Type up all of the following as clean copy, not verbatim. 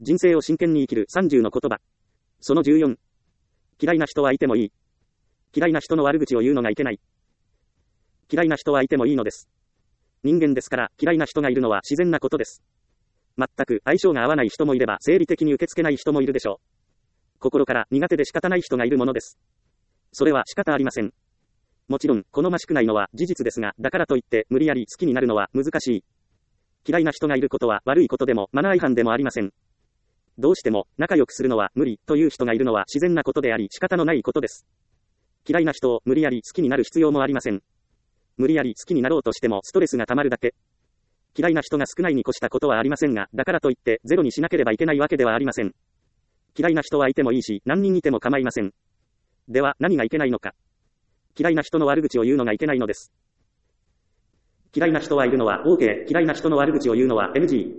人生を真剣に生きる30の言葉。その14。嫌いな人はいてもいい。嫌いな人の悪口を言うのがいけない。嫌いな人はいてもいいのです。人間ですから嫌いな人がいるのは自然なことです。全く相性が合わない人もいれば生理的に受け付けない人もいるでしょう。心から苦手で仕方ない人がいるものです。それは仕方ありません。もちろん好ましくないのは事実ですが、だからといって無理やり好きになるのは難しい。嫌いな人がいることは悪いことでもマナー違反でもありません。どうしても仲良くするのは無理という人がいるのは自然なことであり仕方のないことです。嫌いな人を無理やり好きになる必要もありません。無理やり好きになろうとしてもストレスが溜まるだけ。嫌いな人が少ないに越したことはありませんが、だからといってゼロにしなければいけないわけではありません。嫌いな人はいてもいいし、何人いても構いません。では何がいけないのか。嫌いな人の悪口を言うのがいけないのです。嫌いな人はいるのは OK。嫌いな人の悪口を言うのは NG。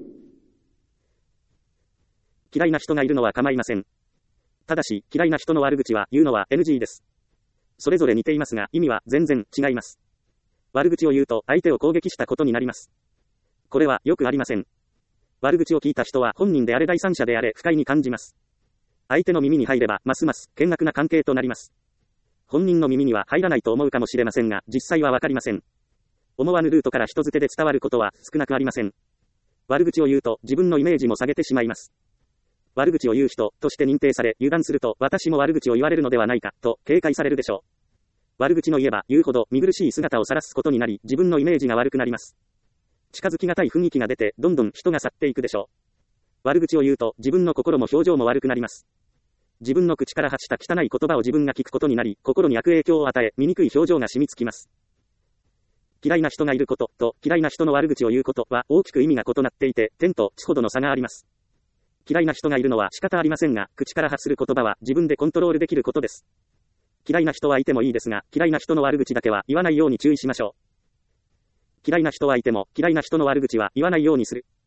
嫌いな人がいるのは構いません。ただし、嫌いな人の悪口は言うのは NG です。それぞれ似ていますが、意味は全然違います。悪口を言うと相手を攻撃したことになります。これはよくありません。悪口を聞いた人は本人であれ第三者であれ不快に感じます。相手の耳に入ればますます険悪な関係となります。本人の耳には入らないと思うかもしれませんが、実際はわかりません。思わぬルートから人づてで伝わることは少なくありません。悪口を言うと自分のイメージも下げてしまいます。悪口を言う人として認定され、油断すると私も悪口を言われるのではないかと警戒されるでしょう。悪口の言えば言うほど見苦しい姿を晒すことになり、自分のイメージが悪くなります。近づきがたい雰囲気が出て、どんどん人が去っていくでしょう。悪口を言うと自分の心も表情も悪くなります。自分の口から発した汚い言葉を自分が聞くことになり、心に悪影響を与え、醜い表情が染みつきます。嫌いな人がいることと嫌いな人の悪口を言うことは大きく意味が異なっていて、天と地ほどの差があります。嫌いな人がいるのは仕方ありませんが、口から発する言葉は自分でコントロールできることです。嫌いな人はいてもいいですが、嫌いな人の悪口だけは言わないように注意しましょう。嫌いな人はいても、嫌いな人の悪口は言わないようにする。